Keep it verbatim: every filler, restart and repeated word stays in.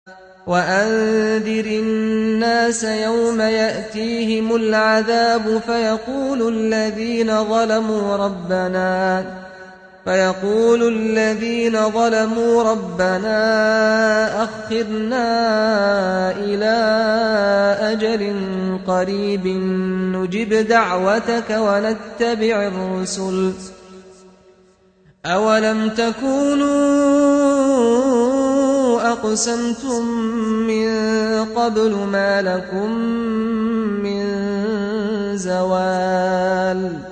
وأنذر الناس يوم يأتيهم العذاب فيقول الذين ظلموا ربنا فيقول الذين ظلموا ربنا أخرنا إلى أجل قريب نجب دعوتك ونتبع الرسل أولم تكونوا أقسمتم من قبل ما لكم من زوال